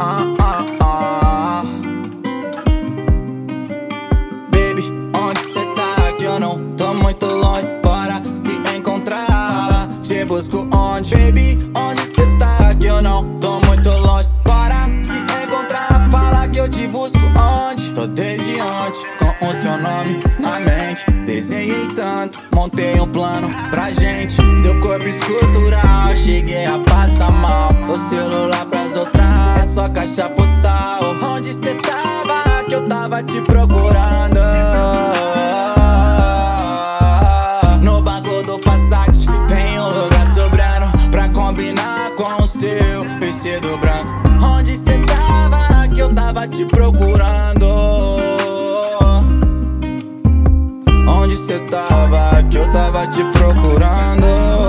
Baby, onde cê tá? Que eu não tô muito longe. Bora se encontrar. Te busco onde? Baby, onde cê tá? Que eu não tô muito longe. Bora se encontrar. Fala que eu te busco onde? Tô desde ontem com o seu nome na mente. Desenhei tanto, montei um plano pra gente. Seu corpo escultural, cheguei a passar mal. O celular pras outras, é só caixa postal. Onde cê tava? Que eu tava te procurando. No banco do Passat tem um lugar sobrando pra combinar com o seu vestido branco. Onde cê tava? Que eu tava te procurando. Onde cê tava? Que eu tava te procurando.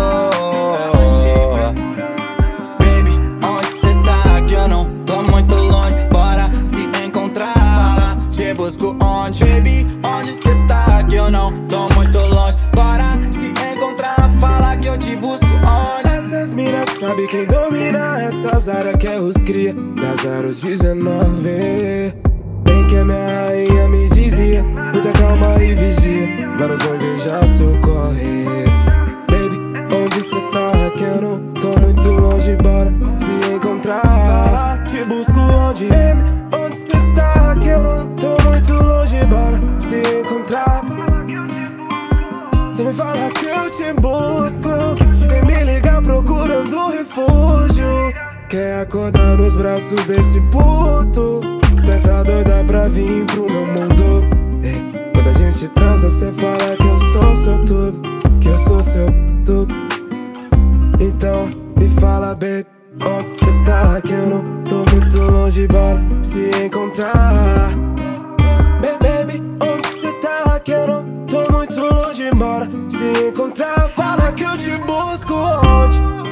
Baby, onde cê tá? Que eu não tô muito longe. Bora se encontrar. Te busco onde? Baby, onde cê tá? Que eu não tô muito longe. Bora se encontrar. Fala que eu te busco onde? Essas minas sabe quem domina essas áreas que é os cria da 019. Bem que a minha rainha me dizia, muita calma e vigia, mas nós vamos ver já socorrer. Baby, onde cê tá? Que eu não tô muito longe, bora se encontrar. Te busco onde? Baby, onde cê tá? Que eu não tô muito longe, bora se encontrar. Cê me fala que eu te busco, cê me liga procurando refúgio. Quer acordar nos braços desse puto, tá doida pra vir pro meu mundo. Ei, quando a gente transa, cê fala que eu sou seu tudo, que eu sou seu tudo. Então me fala, baby, onde cê tá? Que eu não tô muito longe, bora se encontrar. Baby, onde cê tá? Que eu não tô muito longe, bora se encontrar. Fala que eu te busco onde?